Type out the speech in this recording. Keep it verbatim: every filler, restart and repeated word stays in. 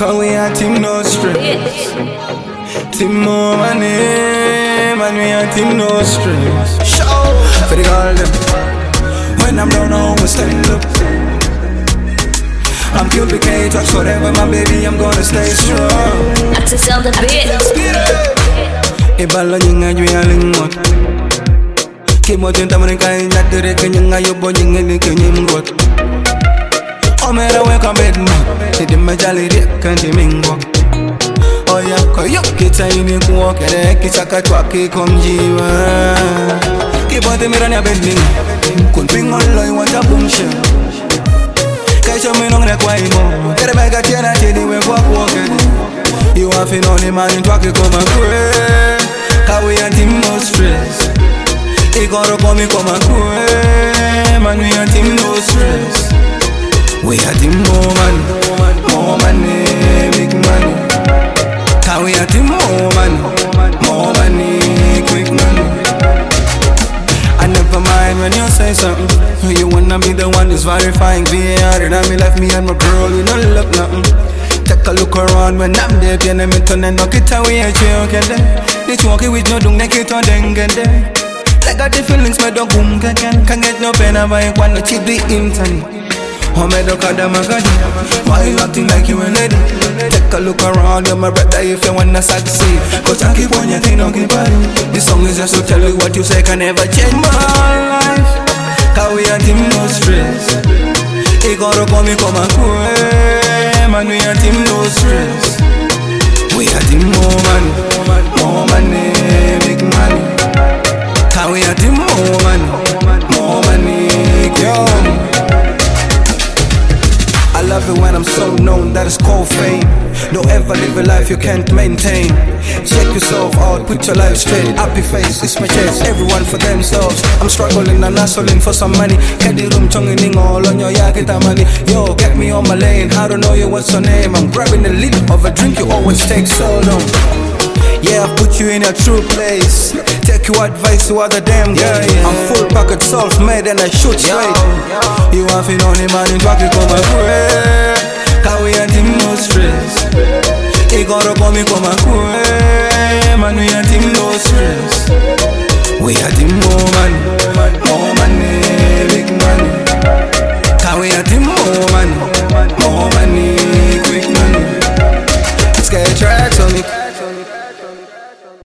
Cause we a team no stress. Team more money, man, we a team no stress. Show for the girl them. When I'm down, I always stand up. I'm Cupid K, touch whatever, my baby, I'm gonna stay strong. I just sell the beat. Ibala nyinga juu ya lingot. Kimo tinta mrika inja direke nyinga yobo nyinga nike nyimgot. Omera weka bedma, tidi majali rieka ntimingo. Oya koyo kita ini kuwa kere kisaka chwaki komjiwa. Kibote mirani ya bedling, kun pingon loy wata bumshe. Kaisho minong rekwa imo, kere bega tiena tidi we kwa kuwa kere. You have to know the man in twaki koma kwe. Cause we a team no stress. Ikoro komi koma kwe. Man we a team no stress. We a team more money, more money, big money. Cause we a team more money, more money, quick money. I never mind when you say something. You wanna be the one who's verifying V A R. And I me left me and my girl, we don't look nothing. Take a look around when I'm there. Tiene me turn knock it away at you, okay there. This walkie with no dung make it on dengue there. I got the feelings me do boom can Can't get no pen about it when I cheat the internet. Oh me do kada magadi. Why you acting like you a lady? Take a look around, you're my brother if you wanna succeed. Cause I keep on your thing, don't keep on. This song is just to tell you what you say can never change my life. Cause we a team no stress. Igoro komi koma kwe. Man we a team no stress. We a team more money, more money, big money. Cause we a team more money, more money, quick money. I love it when I'm so known, that is called fame. Don't ever live a life you can't maintain. Check yourself out, put your life straight. Happy face, it's my chase, everyone for themselves. I'm struggling and hustling for some money. Get the room chonging all on your yakita money. Yo, get me on my lane, I don't know you, what's your name? I'm grabbing a lid of a drink, you always take so long. Yeah, I put you in a true place. Take your advice to other damn guys. Yeah, yeah. I'm full pocket, self-made and I shoot straight. You have it on the man in Twaki koma kwe. Cause we a team no stress. Igoro komi koma kwe. Man we a team no stress. We a team more money,